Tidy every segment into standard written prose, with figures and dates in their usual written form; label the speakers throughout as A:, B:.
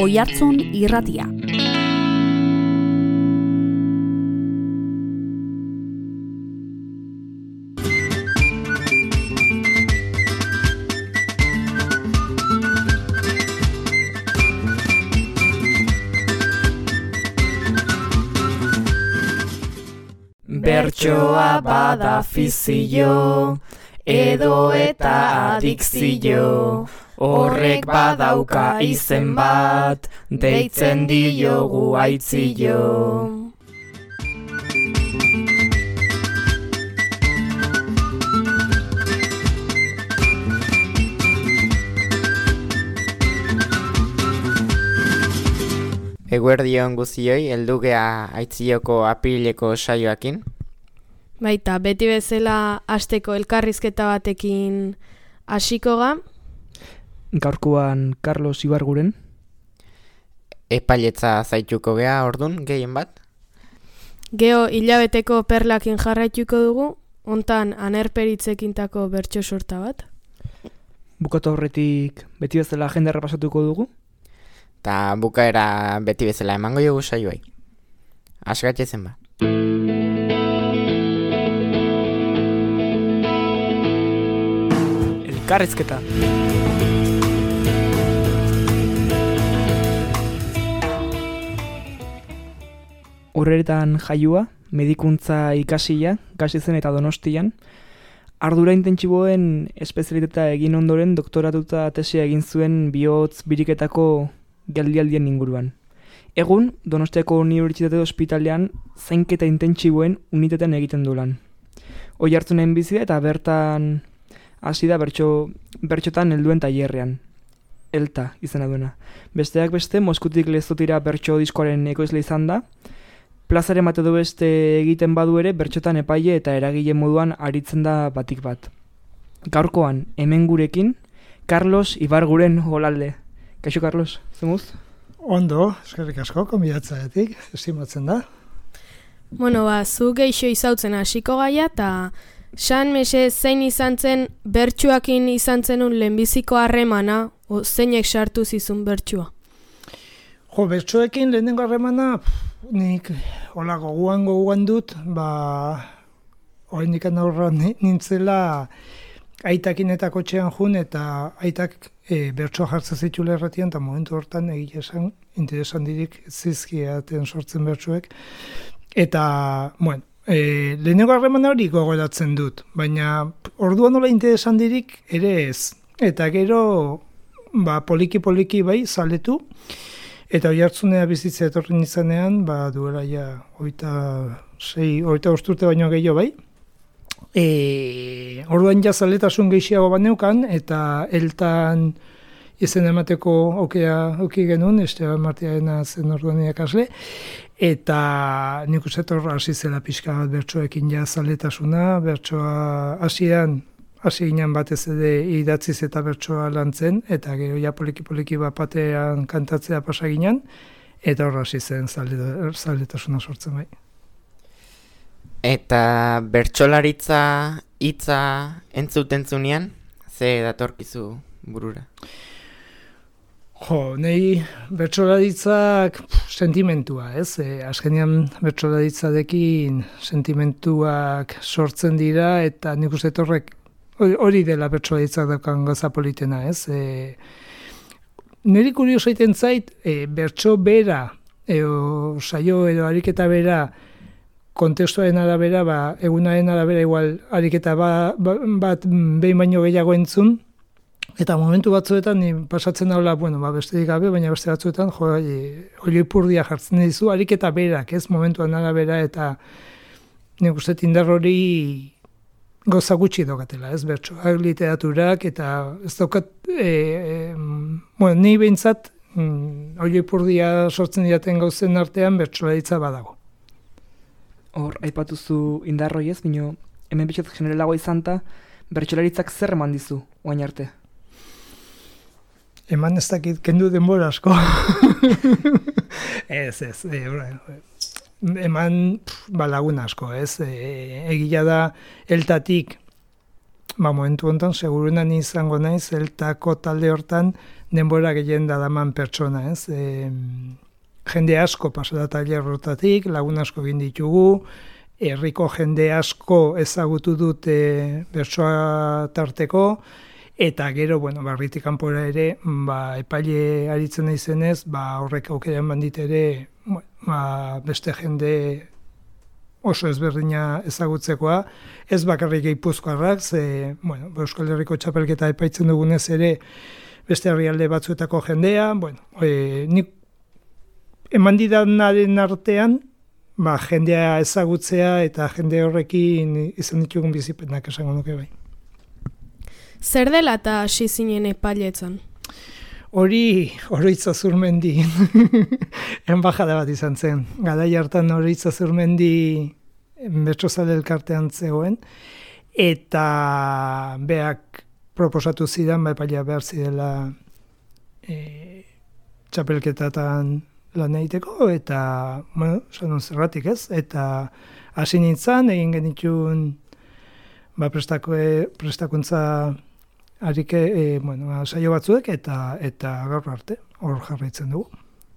A: Oihartzun Irratia.
B: Bertsoa bada fizio, edo eta adikzio, horrek badauka izen bat, deitzen diogu aitzio.
C: Eguerdion guzioi, heldu gea aitzioko apirileko saioakin.
D: Baita, beti bezala hasteko elkarrizketa batekin hasiko ga.
B: Gaurkoan Carlos Ibarguren.
C: Epailetza zaituko gea ordun, gehien bat.
D: Geo hilabeteko perlakin jarraituko dugu, hontan anerperitzekintako bertso sorta bat.
B: Bukatu horretik beti bezala agenda errepasatuko dugu.
C: Ta bukaera beti bezala emango jogu saioai. Asgatzezen ba.
B: Elkarrizketa. Horretan jaiua, medikuntza ikasia, Gasizen eta Donostian, ardura intentsiboen espezialitatea egin ondoren doktoratuta tesia egin zuen bihotz biriketako geldialdien inguruan. Egun, Donostiako Unibertsitate Ospitalean zainketa intentsiboen unitatean egiten du lan. Oihartzunen bizi da eta bertan hasi da bertxotan helduen tailerrean. Elta izena duena. Besteak beste, Moskutik Lezotira bertso diskoaren ekoizle izan da. Plazaren bat edo beste egiten badu ere, bertxotan epaile eta eragile moduan aritzen da batik bat. Gaurkoan, hemen gurekin, Carlos Ibarguren Olalde. Kaixo, Carlos, zemuz?
E: Ondo, eskerrik asko, konbidatzaetik, estimatzen da.
D: Bueno, zu geixo izautzen hasiko gaia, eta san mese zein izan zen bertsuakin izan zenun lehenbiziko harremana, o zeinek sartu zizun bertsua?
E: Jo, bertsoekin lehenengo harremana, nik hola goguan dut, oraindik aurra nintzela aitakin eta kotxean jun, eta aitak bertsoa jartzen zitu lerratian, eta momentu hortan egia esan, interesandirik zizkiaten sortzen bertsoek. Eta, bueno, lehenengo harreman hori gogoratzen dut, baina orduan nola interesandirik ere ez. Eta gero, poliki bai, zaletu, eta Oihartzunea bizitza etorri izanean, duela ja, 26 urte baino gehiago bai. Orduan ja zaletasun gehiago baneukan, eta eltan izen emateko auki genuen, Esteban Martiarena zen orduan irakasle, eta nik uste hasi zela pixka bat bertsoekin ja zaletasuna, bertsoa hasi ginen batez ere idatziz eta bertsoa lantzen, eta gero ja poliki bat batean kantatzea pasa ginen, eta hor hasi zen zaletasuna sortzen bai.
C: Eta bertsolaritza hitza entzuten zunean, ze datorkizu burura?
E: Jo, nahi bertsolaritzak sentimentua, ez? Azkenean bertsolaritzarekin sentimentuak sortzen dira, eta nik uste horrek hori dela bertsolaritzak daukan gauza politena, ez? Niri kurioso egiten zait, bertso bera, saio edo ariketa bera, kontestuaren arabera, egunaren arabera igual ariketa bat behin baino gehiago entzun, eta momentu batzuetan pasatzen daula, besterik gabe, baina beste batzuetan, ipurdia jartzen dizu, ariketa berak, ez momentuan arabera, eta nik uste indar hori gauza gutxi daukatela, ez bertsoak, literaturak, eta ez daukat, ni behintzat, ipurdia sortzen diaten gauzen artean bertsolaritza badago.
B: Hor, aipatuzu indarroi ez, bino, hemen bitxat generalagoa izan ta, bertsolaritzak zer eman dizu, oain arte?
E: Eman ez dakit, kendu denbora asko. Ez, eman lagun asko, ez? Egia da, eltatik, momentu honetan, segurunan izango naiz, eltako talde hortan, denbora gehien dadaman pertsona, ez? Jende asko pasada tailer hortatik, lagun asko egin ditugu, herriko jende asko ezagutu dut bertsoa tarteko, eta gero, barritik kanpora ere, epaile aritzen naizenez, horrek aukera eman dit ere, beste jende oso ezberdina ezagutzekoa, ez bakarrik Gipuzkoarrak, Euskal Herriko txapelketa epaitzen dugunez ere, beste herrialde batzuetako jendea, nik eman didanaren artean, jendea ezagutzea eta jende horrekin izan ditugun bizipenak esango nuke bai.
D: Zer dela eta hasi zinen epailetzen?
E: Hori Oroitza Zurmendi enbajada bat izan zen. Garai hartan Oroitza Zurmendi bertsozale elkartean zegoen, eta beak proposatu zidan, epailea behar zidela txapelketatan lan egiteko, eta, sanon zerratik ez, eta hasi nintzen, egin genituen prestakuntza harike, saio batzuek, eta gaur arte, hor jarraitzen dugu.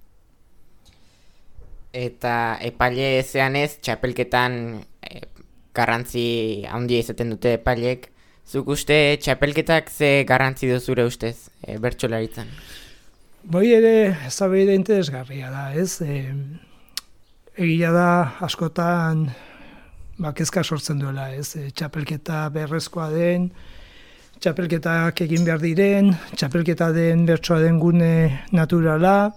C: Eta epaile zean ez, txapelketan garrantzi handia izaten dute epailek. Zuk uste txapelketak ze garrantzi du zure ustez bertsolaritzan?
E: Boi ere eztabaida interesgarria da, ez? Egia da askotan kezka sortzen duela, ez? Txapelketa beharrezkoa den, txapelketak egin behar diren, txapelketa den bertsoa den gune naturala.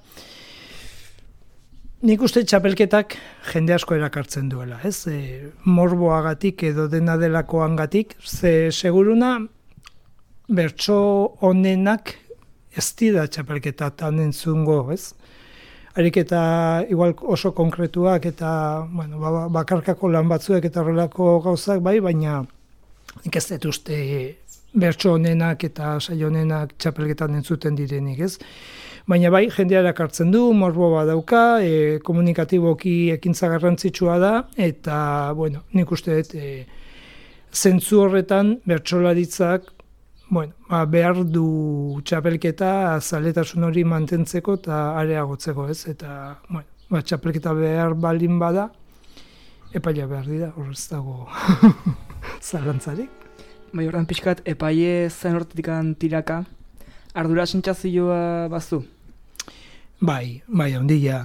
E: Nik uste txapelketak jende asko erakartzen duela, ez? Morboagatik edo dena delakoangatik, ze seguruna bertso honenak ez dira txapelketatan entzungo, ez? Ariketa igual oso konkretuak eta bakarkako lan batzuek eta horrelako gauzak bai, baina nik ez dut uste bertso honenak eta saio honenak txapelketan entzuten direnik, ez? Baina bai, jendea erakartzen du, morbo badauka, komunikatiboki ekintza garrantzitsua da, eta, nik uste dut, zentzu horretan bertsolaritzak behar du txapelketa zaletasun hori mantentzeko eta areagotzeko, ez? Eta, txapelketa behar baldin bada, epailea behar dira, horrez dago zalantzarik.
B: Bai, horren pixkat, epaile zen hortetik tiraka, ardura sentsazioa bazu?
E: Bai, handia.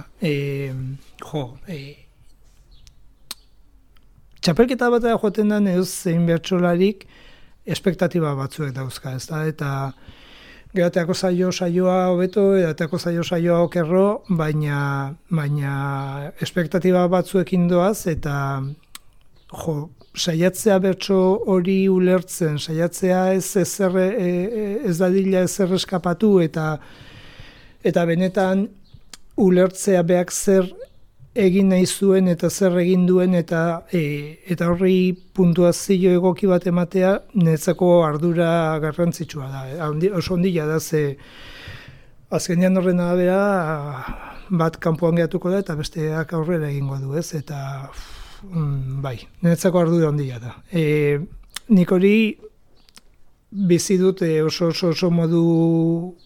E: Txapelketa bat joaten da neuz zein bertsolarik, espektatiba batzuek dauzka, ez da, eta gerateako saioa hobeto, gerateako saioa okerro, baina espektatiba batzuekin doaz, eta saiatzea bertso hori ulertzen, saiatzea ez dadila ezer eskapatu, eta benetan ulertzea beak zer egin nahi zuen eta zer egin duen eta horri puntuazio egoki bat ematea niretzako ardura garrantzitsua da. Oso handia da, ze azkenean horren arabera bat kanpoan geratuko da eta besteak aurrera egingo du, ez? Eta bai, niretzako ardura handia da. Nik hori bizi dut oso modu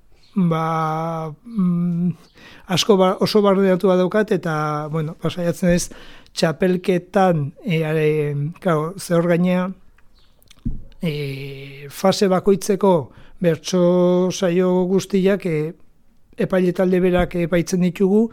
E: oso bardeatua daukat, eta, pasaiatzen ez, txapelketan, ze hor gainea, fase bakoitzeko bertso saio guztiak epaile talde berak epaitzen ditugu,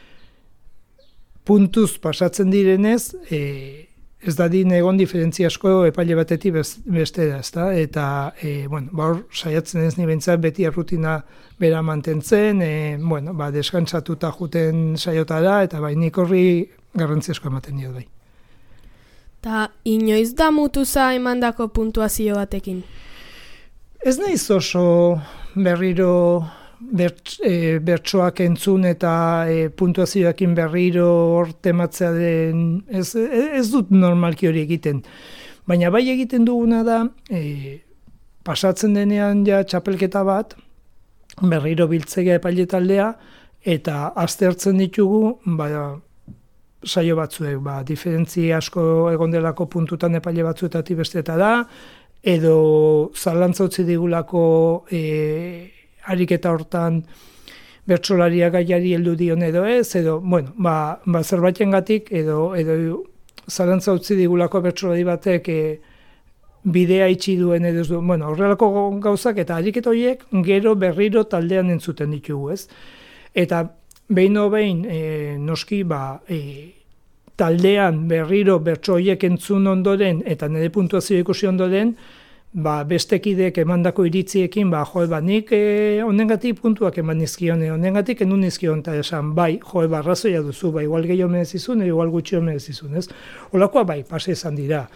E: puntuz pasatzen direnez, ez dadin egon diferentzia asko epaile batetik bestera, ezta? Eta, hor saiatzen ez nibentzat beti errutina bera mantentzen, deskantzatuta juten saiotara, eta nik horri garrantzi asko ematen dio bai.
D: Ta inoiz da mutuza emandako puntuazio batekin?
E: Ez naiz oso berriro bertsoak entzun eta puntuazioakin berriro hor tematzea den, ez dut normalki hori egiten. Baina bai egiten duguna da, pasatzen denean ja txapelketa bat, berriro biltzea epaile taldea, eta aztertzen ditugu, saio batzuek, diferentzia asko egon delako puntutan epaile batzuetatik besteta da, edo zalantza utzi digulako ariketa hortan bertsolaria gaiari heldu dion edo ez, edo, bueno, zerbaitengatik edo zalantza utzi digulako bertsolari batek bidea itxi duen edo ez du, bueno, horrelako gauzak eta ariketa horiek gero berriro taldean entzuten ditugu, ez? Eta behin noski, taldean berriro bertso horiek entzun ondoren eta nire puntuazio ikusi ondoren, bestekideek emandako iritziekin, nik honengatik puntuak eman nizkion, honengatik enun nizkion, eta esan, arrazoia duzu, igual gehiago merezizun, igual gutxio merezizun, ez? Olakoa pase izan dira,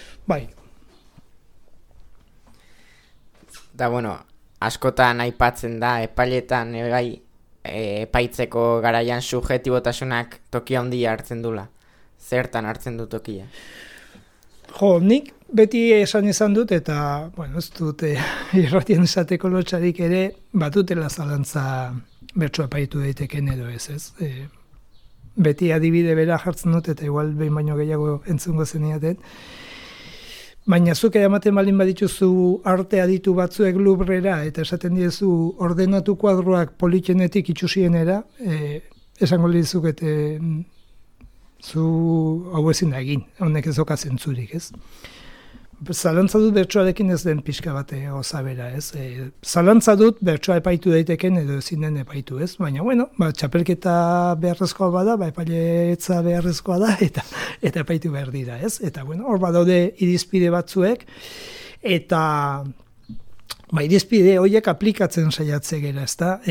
C: Da, bueno, askotan aipatzen da, epailetan, epaitzeko garaian subjetibotasunak tokia handia hartzen dula. Zertan hartzen du tokia?
E: Nik beti esan izan dut, eta, ez dut irratien esateko lotxarik ere, batutela zalantza bertso epaitu daiteken edo ez. Beti adibide bera jartzen dut, eta igual behin baino gehiago entzungo zeniaten. Baina zuk ematen balin badituzu arte aditu batzuek Louvrera, eta esaten diezu ordenatu kuadroak politxenetik itxusienera, esango dizuk zu hau ezin da egin, honek ez oka zentzurik, ez? Zalantza dut bertsoarekin ez den pixka bat gozabera, ez? Zalantza dut bertsoa epaitu daiteken edo ezin den epaitu, ez? Baina, txapelketa beharrezkoa bada, epailetza beharrezkoa da, eta epaitu behar dira, ez? Eta, hor badaude irizpide batzuek, eta irizpide horiek aplikatzen saiatze gera, ez da?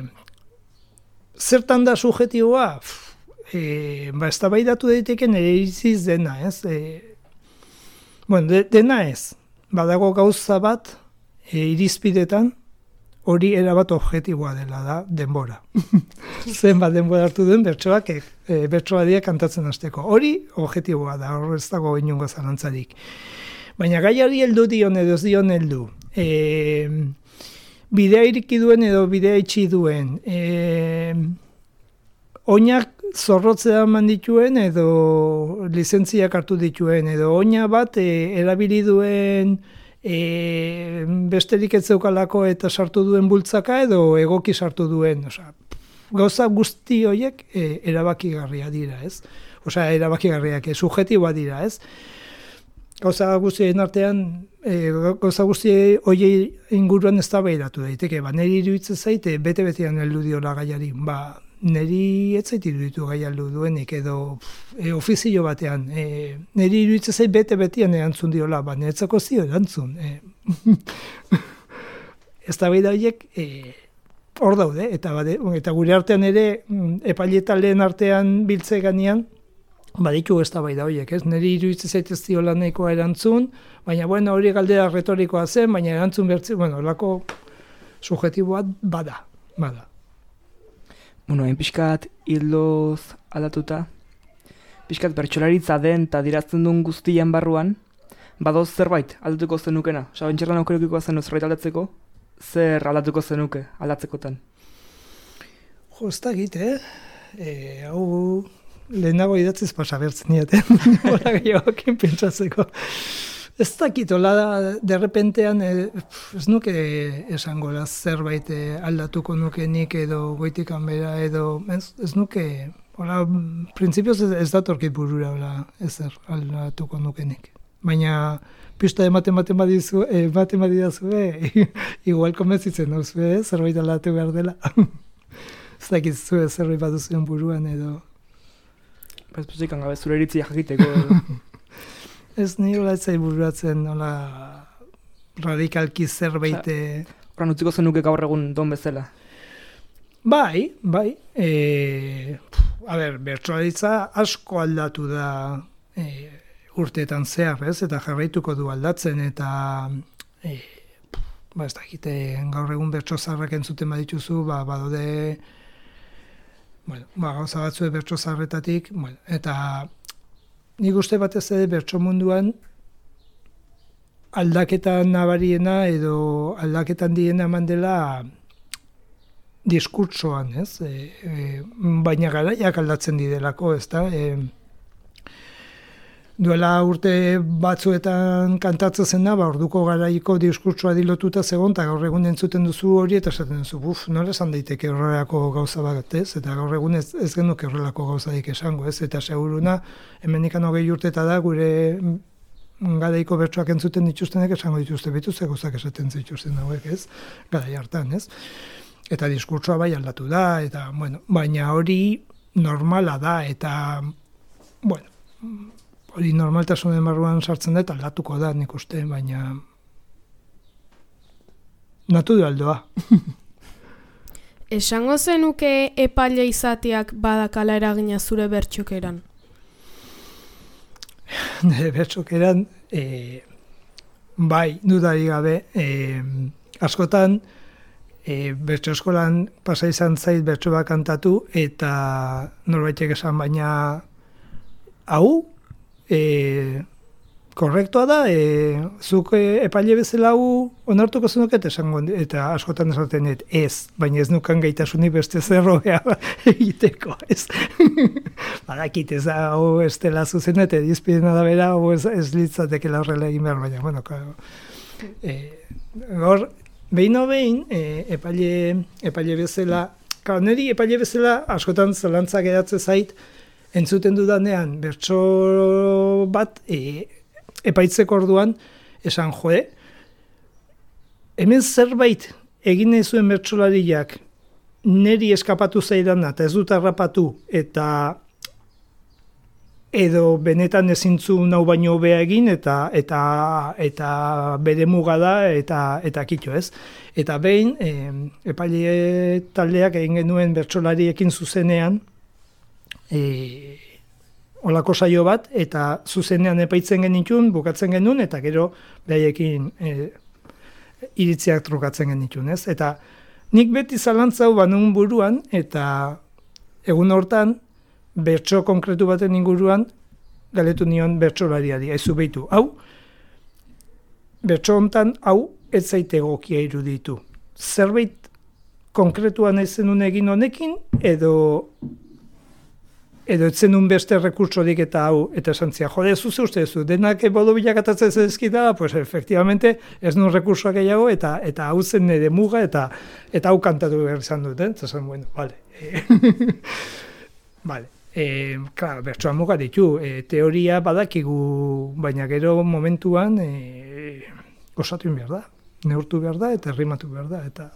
E: Zertan da subjetiboa? Eztabaidatu daiteken ere iritziz dena, ez? Dena ez. Badago gauza bat irizpidetan hori erabat objektiboa dela da denbora. Zenbat denbora hartu duen bertsoadia kantatzen hasteko. Hori objektiboa da, hor ez dago inongo zalantzarik. Baina gaiari heldu dion edo ez dion heldu. Bidea iriki duen edo bidea itxi duen. Oinak zorrotzea eman dituen edo lizentziak hartu dituen edo oina bat erabili duen besterik ez zeukalako eta sartu duen bultzaka edo egoki sartu duen. Gauza guzti horiek erabakigarria dira, ez? Erabakigarriak subjetiboa dira, ez? Gauza guztien artean, gauza guzti horiei inguruan eztabaidatu daiteke. Niri iruditzen zaite bete-betean heldu diola gaiari. Niri ez zait iruditu gai aldu duenik edo ofizio batean. Niri iruditzen zait bete-betean erantzun diola, niretzako zio erantzun. Eztabaida horiek hor daude, eta gure artean ere epailetaleen artean biltze ganean, baditu eztabaida horiek, ez? Niri iruditzen zait ez diola nahikoa erantzun, baina hori galdera retorikoa zen, baina erantzun bertzi, lako subjetiboa bada.
B: Pixkat hildoz aldatuta, pixkat bertsolaritza den eta dirazten duen guztian barruan, badoz zerbait aldatuko zenukena. Bentserran aukerukiko zen zerbait aldatzeko, zer aldatuko zenuke aldatzekotan?
E: Ez da egite, hau lehenago idatziz pasabertzen niaten, hori gehiagokin pentsatzeko. Ez dakit, hola derrepentean ez nuke esango zerbait aldatuko nuke nik edo goitikan bera edo ez nuke, hola, printzipioz ez datorkit burura ezer aldatuko nuke nik. Baina pista ematen badidazue, igual konbentzitzen dauzue, zerbait aldatu behar dela. Ez dakit zue zerbait baduzuen buruan edo.
B: Bezpuzik gabe zure iritzia jakiteko edo.
E: Ez nire latzai bururatzen radikalki zerbait...
B: Horan utziko zenuke gaur egun don bezala?
E: Bai. Bertsolaritza asko aldatu da urteetan zehar, ez? Eta jarraituko du aldatzen, eta ez dakite gaur egun bertsozarrak entzuten badituzu, badaude gauza batzue bertsozarretatik, eta nik uste batez ere bertso munduan aldaketan nabariena edo aldaketan diena eman dela diskurtsoan, ez? Baina garaiak aldatzen didelako, ez da? duela urte batzuetan kantatzen zena, orduko garaiko diskurtsoa dilotuta zegoen, eta gaur egun entzuten duzu hori, eta esaten duzu, nola esan daiteke horrelako gauza bat, ez? Eta gaur egun ez genuke horrelako gauzadik esango, ez? Eta seguruna, hemendikan 20 urteta da, gure garaiko bertsoak entzuten dituztenek esango dituzte, bituzte gauzak esaten zituzten hauek, ez? Garai hartan, ez? Eta diskurtsoa bai aldatu da, eta, bueno, baina hori normala da, eta, bueno, hori normaltasunen barruan sartzen da, eta aldatuko da, nik uste, baina naturaldoa.
D: Esango zenuke epaile izateak badakala eragina zure bertsokeran?
E: Nire bertsokeran, bai, dudari gabe, askotan, bertso eskolan pasa izan zait bertso bat kantatu, eta norbaitek esan, baina hau, korrektoa da, zuk epaile bezala hau onartuko zenuket esango, eta askotan esaten ez, baina ez nukan gaitasunik beste zerroa egiteko, ez. Badakit ez da, hau ez dela zuzenet, edizpidena da bera, hau ez litzatekela horrela egin behar, baina, bueno, hor, behin, epaile bezala, niri epaile bezala askotan zalantzak edatzen zait, entzuten dudanean, bertso bat, epaitzeko orduan, esan joe, hemen zerbait egin nahi zuen bertsolariak niri eskapatu zaidana, eta ez dut harrapatu, eta edo benetan ezintzu nau baino hobea egin, eta bere muga da, eta kitxo ez. Eta behin, epaile taldeak egin genuen bertsolariekin zuzenean, olako saio bat, eta zuzenean epaitzen genitun, bukatzen genuen, eta gero behaiekin iritziak trukatzen genitun, ez? Eta nik beti zalantzau banun buruan, eta egun hortan, bertso konkretu baten inguruan, galetu nion bertsolariari, aizu behitu. Hau, bertso hontan, hau, ez zaite egokia iruditu. Zerbait konkretuan ez zenun egin honekin, edo etzenun beste rekurtsorik eta hau, eta esan zia, jode, zuze ustezu, denak bodo bilakatatzen zezkita, pues efectivamente ez nun rekursoak gehiago, eta hau zen nire muga, eta hau kantatu behar izan dut, eta zen, bueno, vale. Vale. Claro, bertsoan muga ditu, teoria badakigu, baina gero momentuan osatu behar da, neurtu behar da, eta errimatu behar da, eta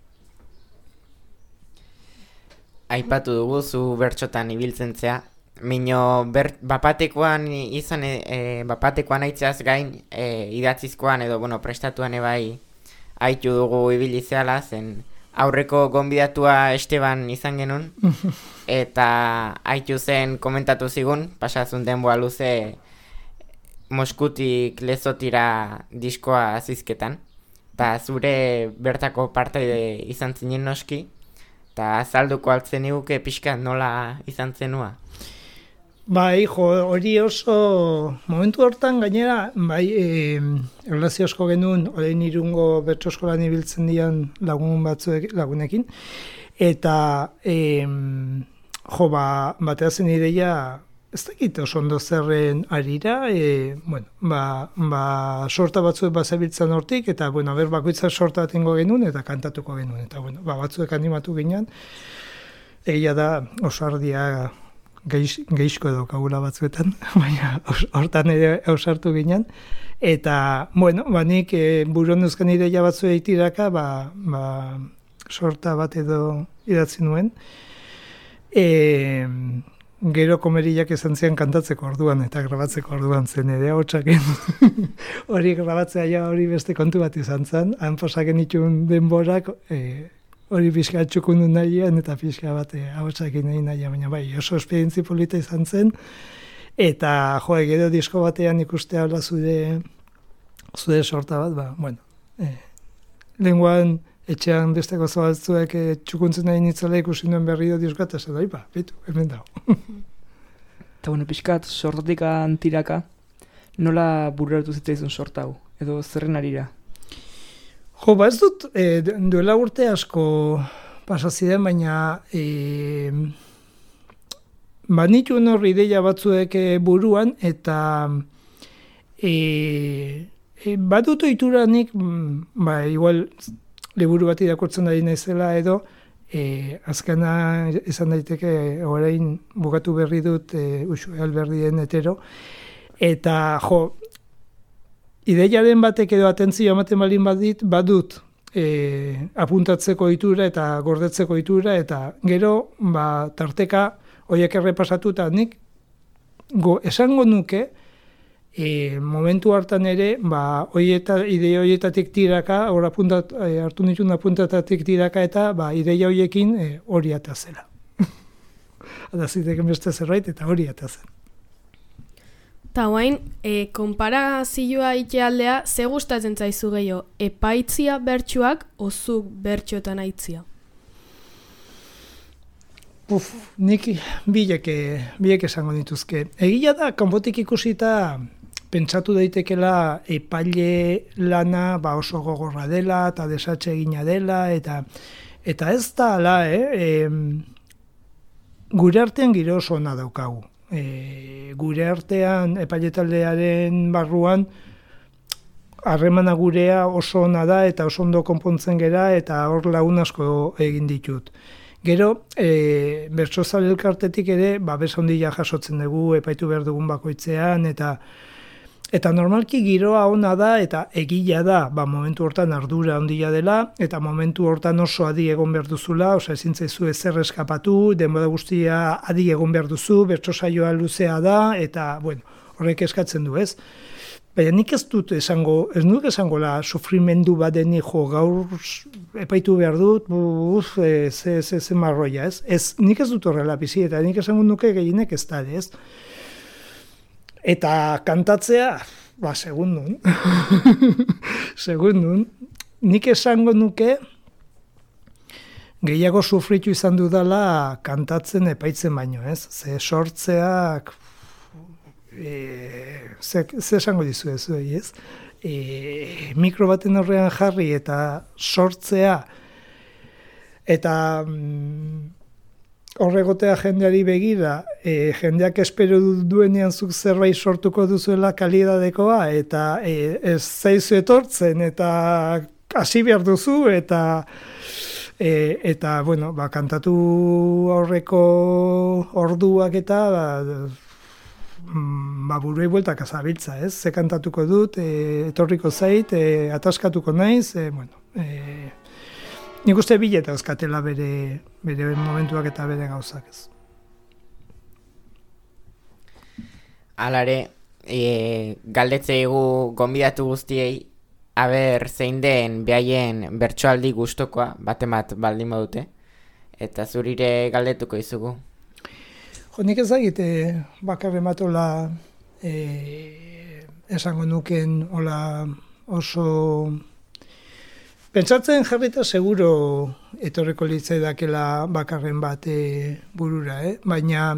C: aipatu dugu zu bertsotan ibiltzen zea. Mino bapatekoan izan, bapatekoan aitzeaz gain, idatzizkoan edo, prestatuan ebai aitu dugu ibili zehala, zen aurreko gonbidatua Esteban izan genuen, eta aitu zen komentatu zigun, pasazun denboa luze Moskutik Lezotira diskoa azizketan, eta zure bertako partaide izan zinen noski, eta azalduko altzen iguke pixka nola izan zenua?
E: Bai, hori oso momentu hortan gainera, bai, erlazio asko genuen, orain Irungo bertso eskolan ibiltzen dian lagunekin, eta batea zen ideia, ez dakit oso ondo zerren arira, sorta batzuek bazabiltzen hortik, eta, bakoitza sorta bat ingo genuen, eta kantatuko genuen, eta, batzuek animatu ginen, egia da, osardia geixko edo kagula batzuetan, baina hortan ere ausartu ginen, eta, nik buruan euskan ideia batzue itiraka, sorta bat edo idatzi nuen, gero komerillak esan zian kantatzeko orduan eta grabatzeko orduan zen ere hotxaken. Hori grabatzea ja hori beste kontu bat izan zen, han posaken itxun denborak, hori pixka txukun du nahian eta pixka bat hotxaken nahi nahian, baina bai, oso esperientzi polita izan zen, eta gero disko batean ikustea hola zure sorta bat, lenguan etxean beste gozo batzuek txukuntzen nahi nitzela ikusi nuen berri do diskoa, eta zen bitu, hemen dago.
B: Eta pixkat, sortatik tiraka, nola bururatu zitzaizun sorta hau, edo zerren arira?
E: Ez dut, duela urte asko pasaziden, baina Banituen horri ideia batzuek buruan, eta badut oituranik, igual liburu bat irakurtzen ari naizela edo, azkena izan daiteke orain bukatu berri dut Uxue Alberdien Hetero, eta ideiaren batek edo atentzio ematen balin badut apuntatzeko ohitura eta gordetzeko ohitura, eta gero tarteka horiek errepasatuta nik esango nuke momentu hartan ere ideia horietatik tiraka, hartu nituen apuntatatik tiraka, eta ideia horiekin hori atazela. Adaziteken beste zerbait eta hori atazen.
D: Eta guain, konparazioa itealdea, ze gustatzen zaizu gehiago, epaitzia bertsuak o zuk bertxotan aitzia?
E: Nik biek esango dituzke. Egia da, kanpotik ikusita pentsatu daitekela epaile lana oso gogorra dela eta desatxe egina dela, eta ez da ala, gure artean giro oso ona daukagu. Gure artean epaile taldearen barruan harremana gurea oso ona da eta oso ondo konpontzen gera, eta hor lagun asko egin ditut. Gero, bertsozale elkartetik ere, babes handia jasotzen dugu epaitu behar dugun bakoitzean, eta normalki giroa ona da, eta egila da, momentu hortan ardura handia dela, eta momentu hortan oso adi egon behar duzula, ezin zaizu ezer eskapatu, denbora guztia adi egon behar duzu, bertsosaioa luzea da, eta, horrek eskatzen du, ez? Baina nik ez dut esango la sufrimendu bat denik gaur epaitu behar dut, ze marroia, ez? Nik ez dut horrela bizi, eta nik esango nuke gehienek ez da, ez? Eta kantatzea, segundun. Segundun. Nik esango nuke gehiago sufritu izan dudala kantatzen epaitzen baino, ez? Ze sortzeak ze esango dizu ez, ez? Mikro baten horrean jarri eta sortzea, eta horregotea jendeari begira, jendeak espero duenean zuk zerbait sortuko duzuela kalidadekoa, eta ez zaizu etortzen, eta hasi behar duzu, eta kantatu aurreko orduak eta buruei bueltak azabiltza, ez? Ze kantatuko dut, etorriko zait, ataskatuko naiz, nik uste bileta euskatela bere momentuak eta bere gauzak, ez.
C: Alare, galdetze egu gonbidatu guztiei, aber zein den behaien bertsoaldi gustokoa, bat baldin badute, eta zurire galdetuko izugu.
E: Nik ezagit bakarren bat esango nuken oso pentsatzen jarrita seguro etorreko litzai dakela bakarren bat burura, baina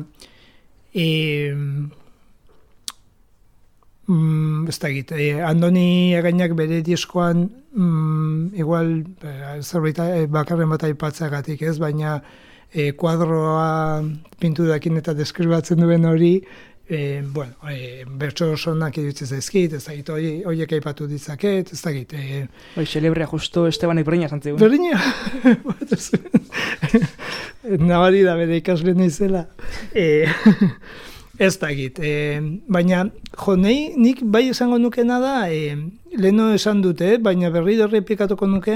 E: ez da egit, Andoni Egainak bere diskoan igual zerbait bakarren bat aipatzeagatik, ez, baina kuadroa pintu dakin eta deskribatzen duen hori, bertso sonak iruditzen zaizkit, ez da egit, horiek aipatu ditzaket, ez da egit.
B: Celebrea justo Estebanek berdina zantzegu.
E: Berdina? Nabari da bere ikasle izela. Ez da egit. Baina, nik bai esango nukena da, leheno esan dute, baina berri errepikatuko nuke,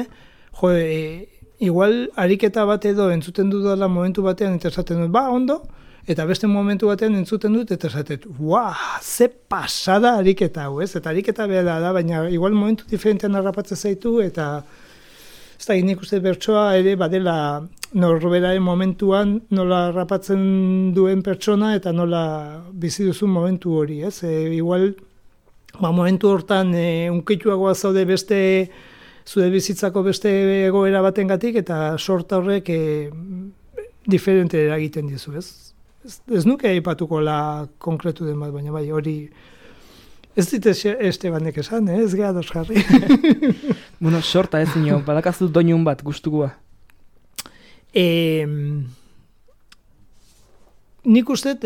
E: igual ariketa bat edo entzuten dudala momentu batean eta esaten dut, ondo, eta beste momentu batean entzuten dut eta esaten dut, ze pasada ariketa hau, ez? Eta ariketa behar da, baina igual momentu diferentean harrapatzen zaitu, eta ez da, nik uste bertsoa ere badela norberaren momentuan nola harrapatzen duen pertsona eta nola bizi duzun momentu hori, ez? Igual, momentu hortan unkituagoa zaude beste zure bizitzako beste egoera batengatik eta sorta horrek diferente eragiten dizu, ez? Ez nuke aipatuko la konkretu den bat, baina bai, hori ez dit Estebanek esan, ez geha dos jarri.
B: Sorta ez nio, badakazu doinun bat guztukua?
E: nik uste,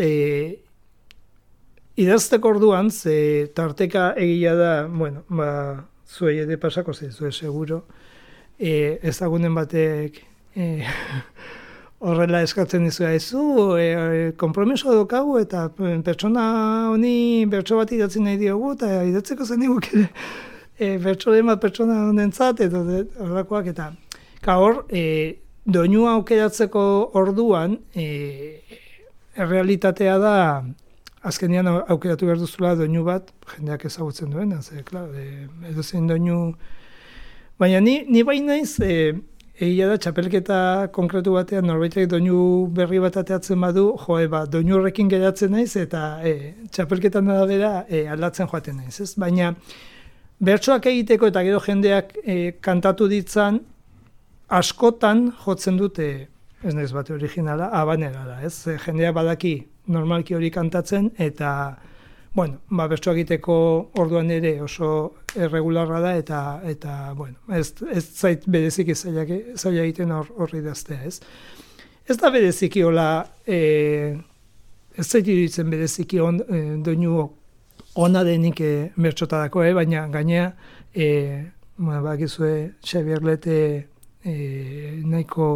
E: idazteko orduan, ze tarteka egia da, bueno, zuei ere pasako zue seguro, ezagunen batek horrela eskatzen dizua kompromiso dokagu eta pertsona honi bertso bat idatzi nahi diogu eta idatzeko zen diguk bertsoren bat pertsona honentzat edo horrekoak eta hor, doinua aukeratzeko orduan errealitatea da azkenean aukeratu behar duzula doinu bat jendeak ezagutzen duena, edo zein doinu baina ni bai naiz egia da, txapelketa konkretu batean norbaitek doinu berri bat ateatzen badu, doinu horrekin geratzen naiz eta txapelketan da bera aldatzen joaten naiz, ez? Baina bertsoak egiteko eta gero jendeak kantatu ditzan, askotan jotzen dute, ez naiz bate originala, abanerara, ez? Jendeak badaki normalki hori kantatzen eta bueno, bertsoak egiteko orduan ere oso erregularra da eta bueno, ez zait bereziki zaila egiten horri daztea, ez? Ez da bereziki hola, ez zait iruditzen bereziki doinu ona denik bertsotarako, baina gainea, bakizue Xabier Lete nahiko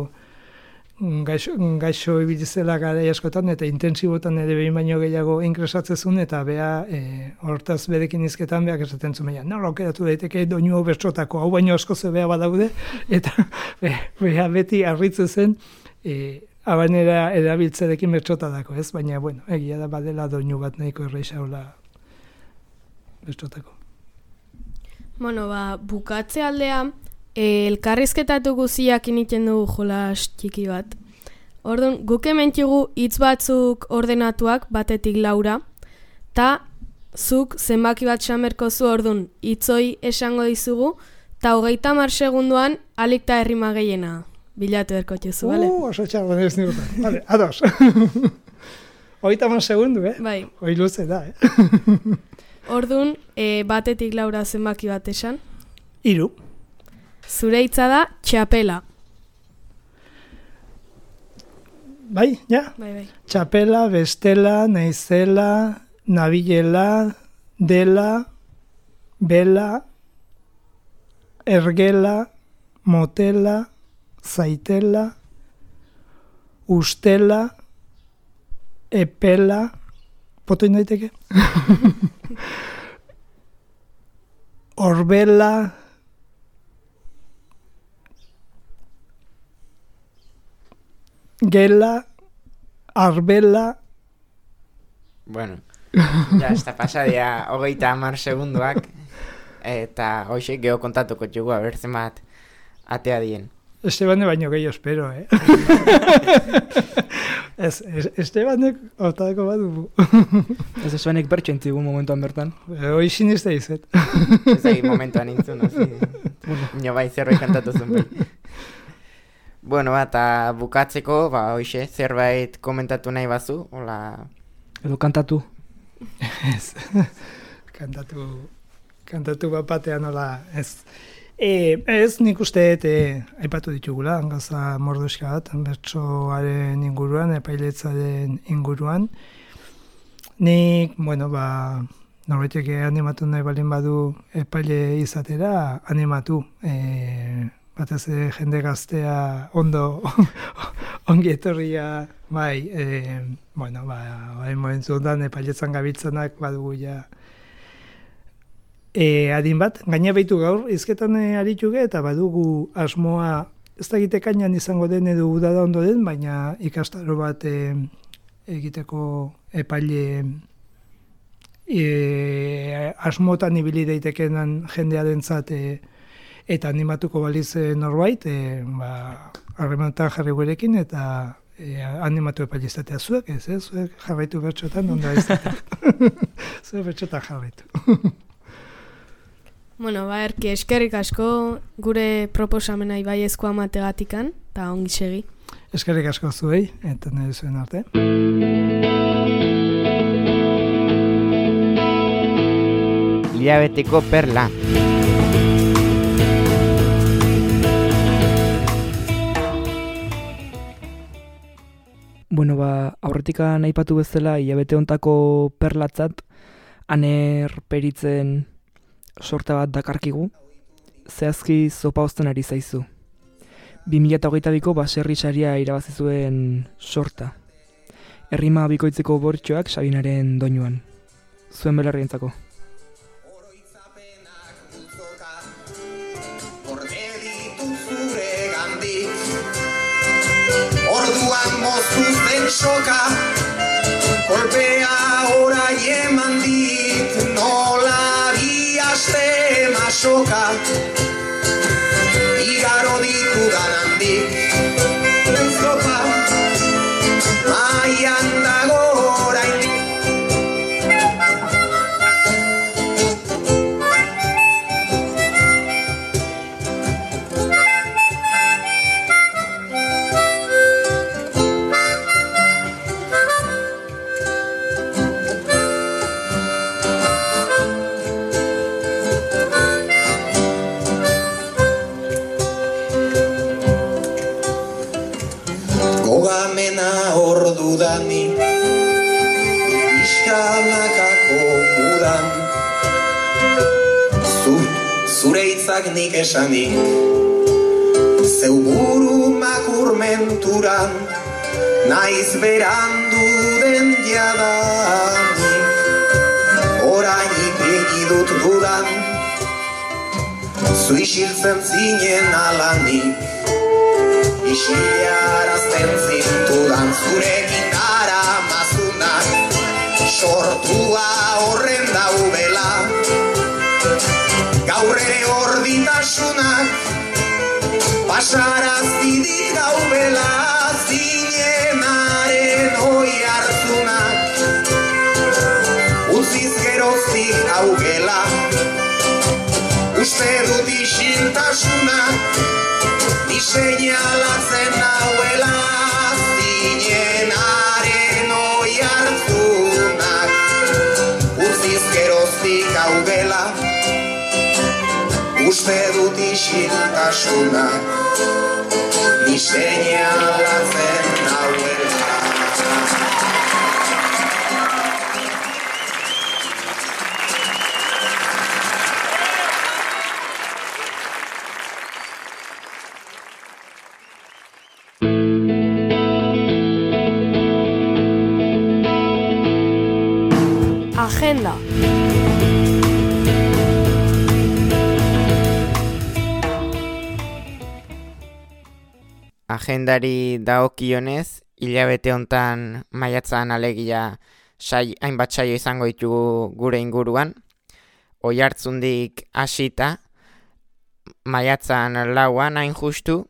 E: gaixo ibilizela garai askotan eta intensibotan ere behin baino gehiago ingresatzezun eta bea hortaz berekin izketan beak esaten zuen nola aukeratu daiteke doinu bertsotako hau baino asko zebea badaude eta bea beti harritzen zen abanera erabiltzerekin bertsotadako, ez? Baina, bueno, egia da badela doinu bat nahiko erreixaula bertsotako.
D: Bueno, bukatze aldea, elkarrizketatu guziak initen dugu jolas txiki bat. Orduan, guk hementxigu hitz batzuk ordenatuak batetik Laura, ta zuk zenbaki bat xamerko zu orduan hitzoi esango dizugu, ta 30 segunduan alik ta errima gehiena bilatu erko txuzu, bale?
E: Oso txarra ez nirtan. Bale, ados. 30 segundu,
D: Bai.
E: Hoi luze da,
D: Orduan, batetik Laura zenbaki bat esan?
E: 3.
D: Zure hitza da txapela.
E: Bai, ja?
D: Bai.
E: Txapela, bestela, naizela, nabilela, dela, bela, ergela, motela, zaitela, ustela, epela, potoin daiteke? Orbela, gela, arbela.
C: Bueno, ja, ez da pasadia 30 segunduak, eta hoxe geho kontatuko txugu, abertzen bat atea dien.
E: Estebane baino gehiago espero, Estebanek hortadako bat dugu.
B: Ez Estebanek bertxentzigu momentuan bertan.
E: Hoi siniste izet.
C: Ez egin momentuan intzun, nio bai zerbait kantatu zuen bai. Bueno, eta bukatzeko, hoxe, zerbait komentatu nahi bazu, hola...
B: Edo kantatu.
E: Ez, kantatu bat batean, hola, ez... Ez nik uste aipatu ditugula, gaza mordoska bat, bertsoaren inguruan, epailetzaren inguruan. Nik, bueno, norbaitek animatu nahi balin badu epaile izatera, animatu. Batez jende gaztea ongi etorria, bai, bueno, momentu ondan epailetzan gabiltzanak badugu ja, adin bat, gaina behitu gaur, izketan arituge eta badugu asmoa, ez da egitekainan izango den edo udada ondo den, baina ikastaro bat egiteko epaile asmotan ibili daitekenan jendea dentzat eta animatuko baliz norbait, harremanetan jarri gurekin eta animatu epaile izatea zuek, zuek jarraitu bertxotan, ondo ez zuek bertxotan jarraitu.
D: Bueno, erki eskerrik asko gure proposamena ibaiezkoa amategatikan, eta ongi segi.
E: Eskerrik asko zuei, eta nire zuen arte.
C: Hilabeteko perla.
B: Bueno, aurretikan aipatu bezala, hilabete hontako perlatzat, aner peritzen sorta bat dakarkigu, zehazki zopa ozten ari zaizu. 2022ko baserri saria irabazi zuen sorta. Errima bikoitzeko bortxoak Sabinaren doinuan. Zuen belarrientzako.
A: Orduan moztu zen soka, kolpea orai eman dit, nola bi aste masoka, igaro ditudan handik, zopa, maian dago orain. Gogamena ordu dani, iskanakako mudan, zure hitzak nik esanik, zeu buru makurmenturan, naiz berandu den jadanik, orainik egidut dudan, zu isiltzen zinen alanik, isilarazten zintudan zurekin gara mazunak, sortua horren daubela, gaur ere orditasunak, pasaraztidik gaubela, zinenaren hoi hartunak, utziz geroztik haugela, uste dut isiltasunak, diseinalatzen nauela, zinenaren hoi hartzunak, utziz geroztik haugela, uste dut isiltasunak, diseinalatzen nauela.
D: Agenda.
C: Agendari dagokionez, hilabete hontan maiatzan alegia hainbat saio izango ditugu gure inguruan. Oihartzundik hasita, maiatzan 4an hain justu,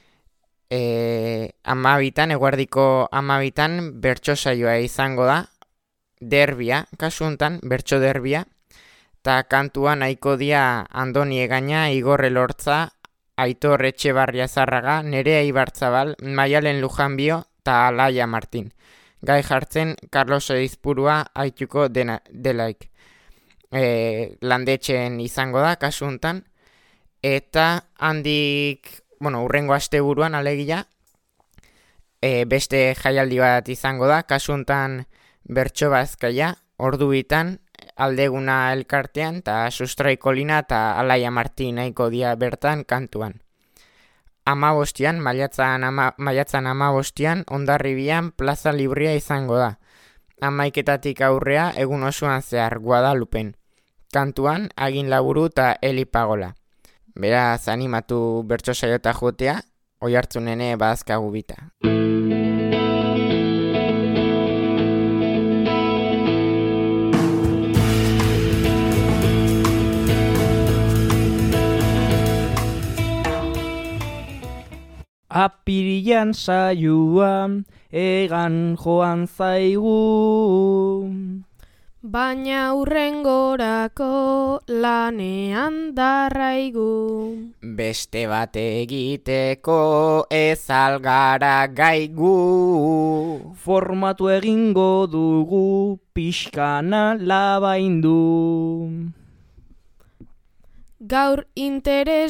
C: eguerdiko 12an bertso saioa izango da, derbia, kasu hontan, bertso derbia, eta kantuan nahiko dia Andoni Egaña, Igor Elortza, Aitor Etxebarria Zarraga, Nerea Ibarzabal, Maialen Lujanbio eta Alaia Martin. Gai jartzen Carlos Eizpurua aituko delaik. Landetxeen izango da, kasu hontan, eta handik, urrengo asteburuan alegia, beste jaialdi bat izango da, kasu hontan bertso bazkaia, ordu bitan, Aldeguna elkartean, eta Sustraiko Lina eta Alaia Martin nahiko dia bertan kantuan. 15an, maiatzan 15an, Hondarribian plaza librea izango da. 11etatik aurrea egun osoan zehar Guadalupen. Kantuan, Agin Laburu eta Eli Pagola. Beraz, animatu bertso saiota jotea, Oihartzunene badazkagu bita.
B: Apirilan saioa egan joan zaigu,
D: baina hurrengorako lanean darraigu.
C: Beste bat egiteko ez algara gaigu,
B: formatu egingo dugu pixkana labaindu.
D: Gaur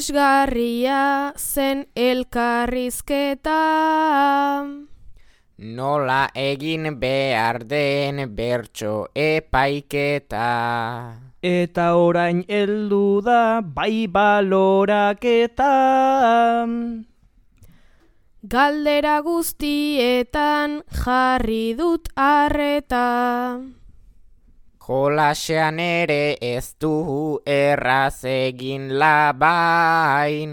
D: interesgarria zen elkarrizketa.
C: nola egin behar den bertso epaiketa.
B: Eta orain heldu da bai baloraketa.
D: Galdera guztietan jarri dut arreta.
C: Jolasean ere ez du erraz egin labain.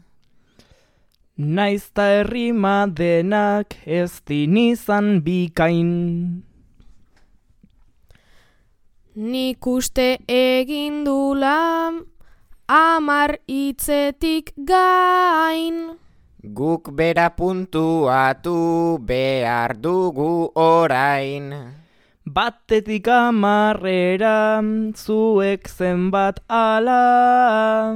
B: Naizta errima denak ez din izan bikain.
D: Nik uste egin dula 10 hitzetik gain.
C: Guk bera puntuatu behar dugu orain.
B: Batetik 10era zuek zenbat ala.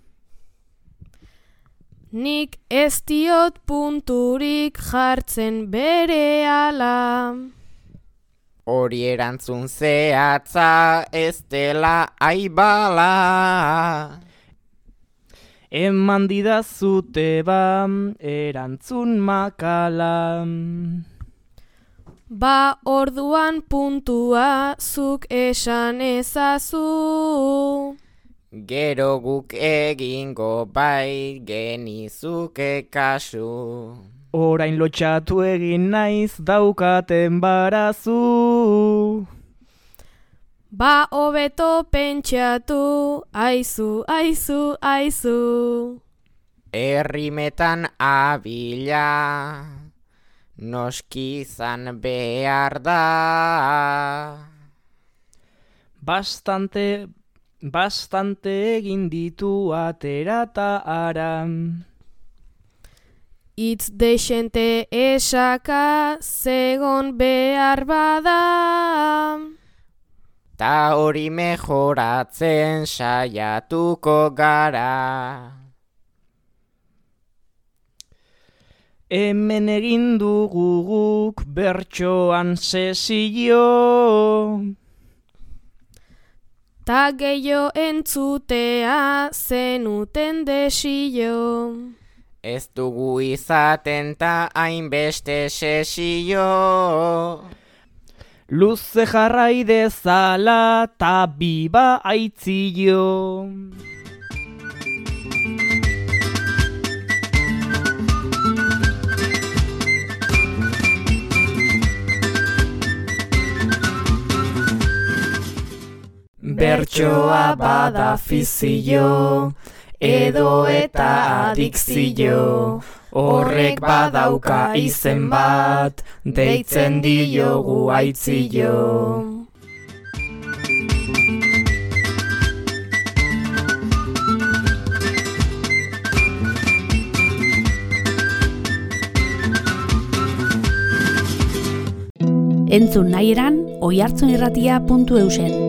D: Nik ez diot punturik jartzen berehala.
C: Hori erantzun zehatza ez dela aibala.
B: Eman didazute erantzun makala.
D: Ba orduan puntua zuk esan ezazu.
C: Gero guk egingo bai genizuke kasu.
B: Orain lotxatu egin naiz daukaten barazu.
D: Ba hobeto pentsatu, aizu, aizu, aizu.
C: Errimetan abila, noski izan behar da.
B: Bastante egin ditu aterata aram.
D: Itz dexente esaka zegon behar bada.
C: Ta hori mejoratzen saiatuko gara.
B: Hemen egin dugu guk bertsoan sesio.
D: Ta gehiago entzutea zenuten desio.
C: Ez dugu izaten ta hainbeste sesio.
B: Luze jarrai dezala ta biba aitzio. Bertsoa bada fizio, edo eta adikzio. Horrek badauka izen bat, deitzen diogu aitzio.
F: Entzun nahi eran, oihartzunirratia.eusen.